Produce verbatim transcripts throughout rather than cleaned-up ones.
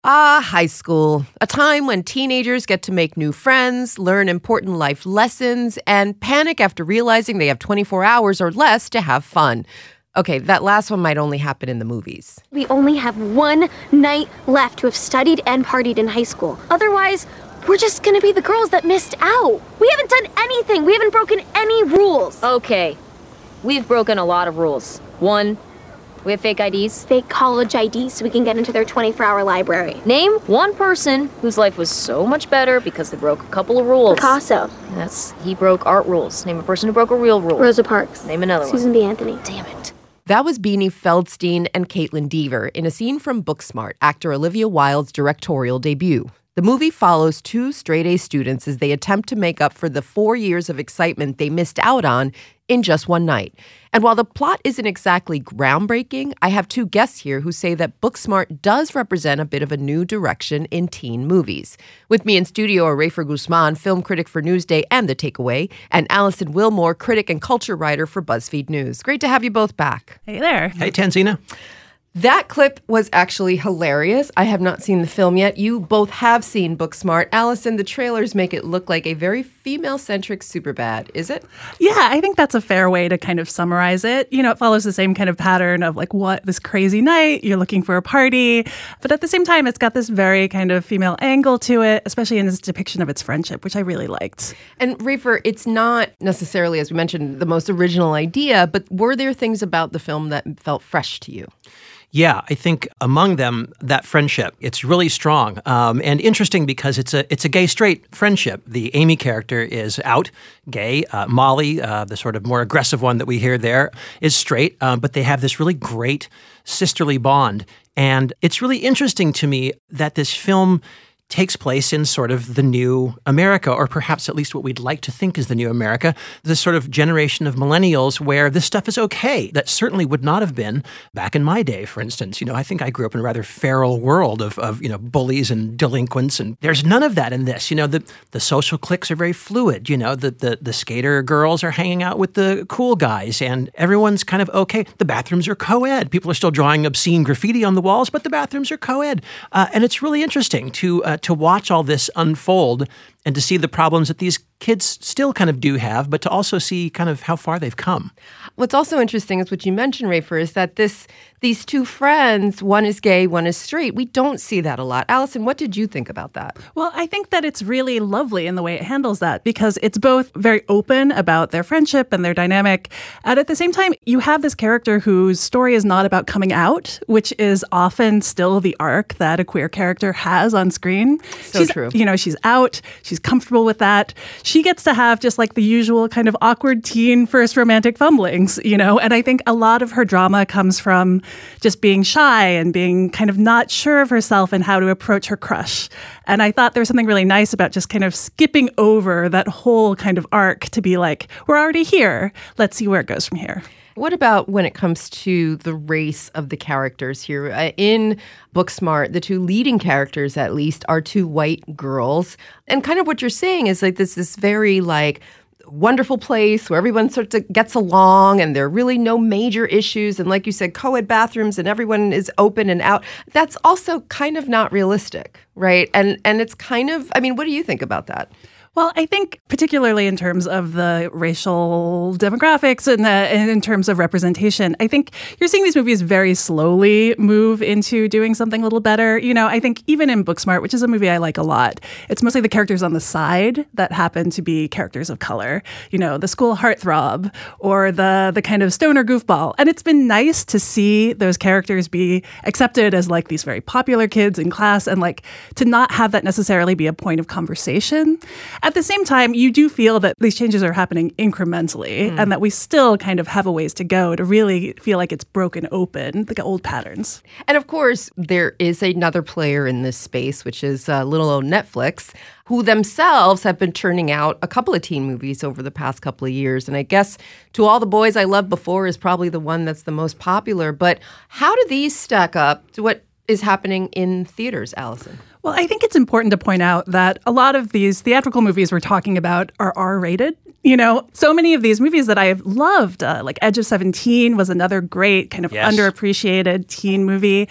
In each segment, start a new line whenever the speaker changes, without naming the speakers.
Ah, high school. A time when teenagers get to make new friends, learn important life lessons, and panic after realizing they have twenty-four hours or less to have fun. Okay, that last one might only happen in the movies.
We only have one night left to have studied and partied in high school. Otherwise, we're just gonna be the girls that missed out. We haven't done anything. We haven't broken any rules.
Okay, we've broken a lot of rules. One, we have fake I Ds.
Fake college I Ds so we can get into their twenty-four hour library.
Name one person whose life was so much better because they broke a couple of rules.
Picasso.
That's, he broke art rules. Name a person who broke a real rule.
Rosa Parks.
Name another
Susan
one.
B. Anthony.
Damn it.
That was Beanie Feldstein and Caitlin Dever in a scene from Booksmart, actor Olivia Wilde's directorial debut. The movie follows two straight-A students as they attempt to make up for the four years of excitement they missed out on in just one night. And while the plot isn't exactly groundbreaking, I have two guests here who say that Booksmart does represent a bit of a new direction in teen movies. With me in studio are Rafer Guzman, film critic for Newsday and The Takeaway, and Allison Wilmore, critic and culture writer for BuzzFeed News. Great to have you both back.
Hey there.
Hey, Tanzina.
That clip was actually hilarious. I have not seen the film yet. You both have seen Booksmart. Allison, the trailers make it look like a very female-centric Superbad. Is it?
Yeah, I think that's a fair way to kind of summarize it. You know, it follows the same kind of pattern of like, what, this crazy night, you're looking for a party. But at the same time, it's got this very kind of female angle to it, especially in its depiction of its friendship, which I really liked.
And Rafer, it's not necessarily, as we mentioned, the most original idea, but were there things about the film that felt fresh to you?
Yeah, I think among them, that friendship, it's really strong um, and interesting because it's a it's a gay-straight friendship. The Amy character is out, gay. Uh, Molly, uh, the sort of more aggressive one that we hear there, is straight, uh, but they have this really great sisterly bond. And it's really interesting to me that this film takes place in sort of the new America, or perhaps at least what we'd like to think is the new America, this sort of generation of millennials where this stuff is okay. That certainly would not have been back in my day, for instance. You know, I think I grew up in a rather feral world of, of you know, bullies and delinquents, and there's none of that in this. You know, the, the social cliques are very fluid. You know, the, the, the skater girls are hanging out with the cool guys, and everyone's kind of okay. The bathrooms are co-ed. People are still drawing obscene graffiti on the walls, but the bathrooms are co-ed. Uh, and it's really interesting to uh, to watch all this unfold and to see the problems that these kids still kind of do have, but to also see kind of how far they've come.
What's also interesting is what you mentioned, Rafer, is that this these two friends, one is gay, one is straight. We don't see that a lot. Allison, what did you think about that?
Well, I think that it's really lovely in the way it handles that because it's both very open about their friendship and their dynamic. And at the same time, you have this character whose story is not about coming out, which is often still the arc that a queer character has on screen.
So
she's,
true.
You know, she's out. She's comfortable with that. She gets to have just like the usual kind of awkward teen first romantic fumblings, you know, and I think a lot of her drama comes from just being shy and being kind of not sure of herself and how to approach her crush. And I thought there was something really nice about just kind of skipping over that whole kind of arc to be like, we're already here. Let's see where it goes from here.
What about when it comes to the race of the characters here? Uh, in Booksmart, the two leading characters, at least, are two white girls. And kind of what you're saying is like this, this very like wonderful place where everyone sort of gets along and there are really no major issues. And like you said, co-ed bathrooms and everyone is open and out. That's also kind of not realistic, right? And and it's kind of, I mean, what do you think about that?
Well, I think particularly in terms of the racial demographics and, the, and in terms of representation, I think you're seeing these movies very slowly move into doing something a little better. You know, I think even in Booksmart, which is a movie I like a lot, it's mostly the characters on the side that happen to be characters of color. You know, the school heartthrob or the the kind of stoner goofball. And it's been nice to see those characters be accepted as like these very popular kids in class and like to not have that necessarily be a point of conversation. At the same time, you do feel that these changes are happening incrementally mm. and that we still kind of have a ways to go to really feel like it's broken open, like old patterns.
And of course, there is another player in this space, which is uh, little old Netflix, who themselves have been churning out a couple of teen movies over the past couple of years. And I guess To All the Boys I Loved Before is probably the one that's the most popular. But how do these stack up to what is happening in theaters, Allison?
Well, I think it's important to point out that a lot of these theatrical movies we're talking about are R-rated. You know, so many of these movies that I've loved, uh, like Edge of seventeen was another great kind of
yes.
underappreciated teen movie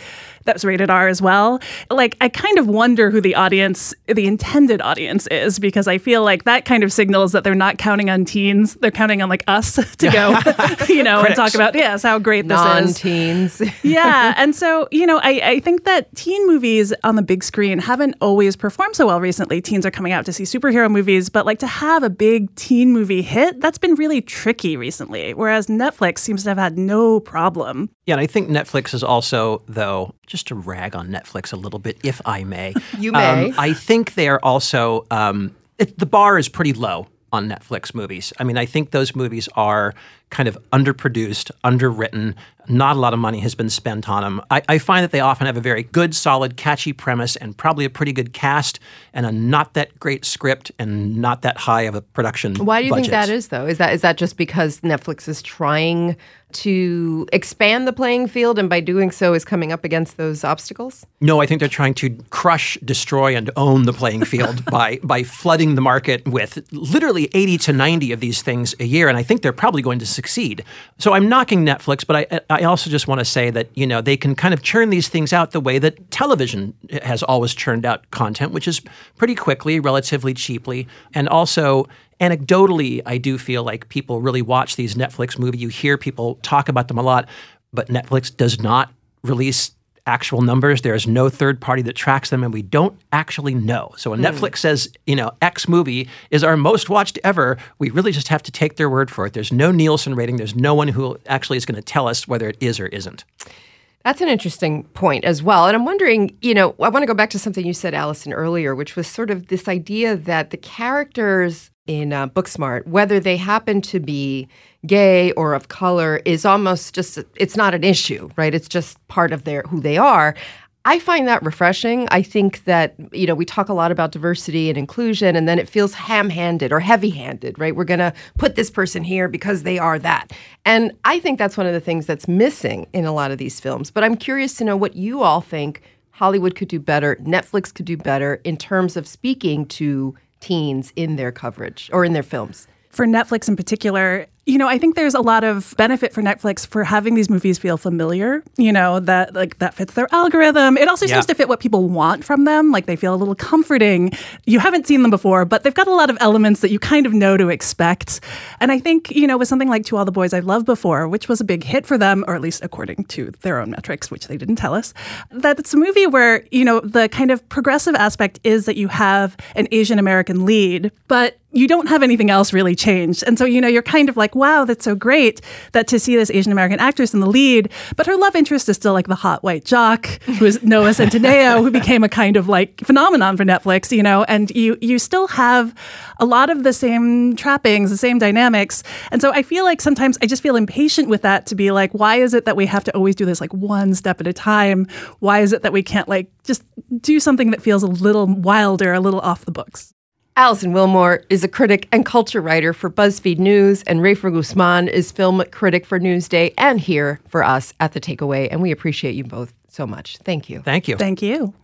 that's rated R as well. Like, I kind of wonder who the audience, the intended audience is, because I feel like that kind of signals that they're not counting on teens. They're counting on like us to go, you know, and talk about, yes, how great this is.
Non-teens.
Yeah. And so, you know, I, I think that teen movies on the big screen haven't always performed so well recently. Teens are coming out to see superhero movies, but like to have a big teen movie hit, that's been really tricky recently, whereas Netflix seems to have had no problem.
Yeah, and I think Netflix is also, though, just to rag on Netflix a little bit, if I may.
You may.
Um, I think they are also, um, it, the bar is pretty low on Netflix movies. I mean, I think those movies are kind of underproduced, underwritten. Not a lot of money has been spent on them. I, I find that they often have a very good, solid, catchy premise and probably a pretty good cast and a not that great script and not that high of a production budget.
Why do you think that is, though? Is that is that just because Netflix is trying to expand the playing field and by doing so is coming up against those obstacles?
No, I think they're trying to crush, destroy, and own the playing field by by flooding the market with literally eighty to ninety of these things a year, and I think they're probably going to succeed. So I'm knocking Netflix, but I I also just want to say that, you know, they can kind of churn these things out the way that television has always churned out content, which is pretty quickly, relatively cheaply, and also anecdotally, I do feel like people really watch these Netflix movies. You hear people talk about them a lot, but Netflix does not release actual numbers. There is no third party that tracks them, and we don't actually know. So when mm. Netflix says, you know, X movie is our most watched ever, we really just have to take their word for it. There's no Nielsen rating. There's no one who actually is going to tell us whether it is or isn't.
That's an interesting point as well. And I'm wondering, you know, I want to go back to something you said, Allison, earlier, which was sort of this idea that the characters in uh, Booksmart, whether they happen to be gay or of color, is almost just, it's not an issue, right? It's just part of their who they are. I find that refreshing. I think that, you know, we talk a lot about diversity and inclusion, and then it feels ham-handed or heavy-handed, right? We're going to put this person here because they are that. And I think that's one of the things that's missing in a lot of these films. But I'm curious to know what you all think Hollywood could do better, Netflix could do better in terms of speaking to teens in their coverage or in their films.
For Netflix in particular, you know, I think there's a lot of benefit for Netflix for having these movies feel familiar, you know, that like that fits their algorithm. It also yeah. seems to fit what people want from them. Like they feel a little comforting. You haven't seen them before, but they've got a lot of elements that you kind of know to expect. And I think, you know, with something like To All the Boys I've Loved Before, which was a big hit for them, or at least according to their own metrics, which they didn't tell us, that it's a movie where, you know, the kind of progressive aspect is that you have an Asian American lead, but you don't have anything else really changed. And so, you know, you're kind of like, wow, that's so great that to see this Asian American actress in the lead, but her love interest is still like the hot white jock who is Noah Centineo, who became a kind of like phenomenon for Netflix, you know, and you you still have a lot of the same trappings, the same dynamics. And so I feel like sometimes I just feel impatient with that, to be like, why is it that we have to always do this like one step at a time? Why is it that we can't like just do something that feels a little wilder, a little off the books?
Alison Willmore is a critic and culture writer for BuzzFeed News, and Rafer Guzman is film critic for Newsday and here for us at The Takeaway. And we appreciate you both so much. Thank you.
Thank you.
Thank you.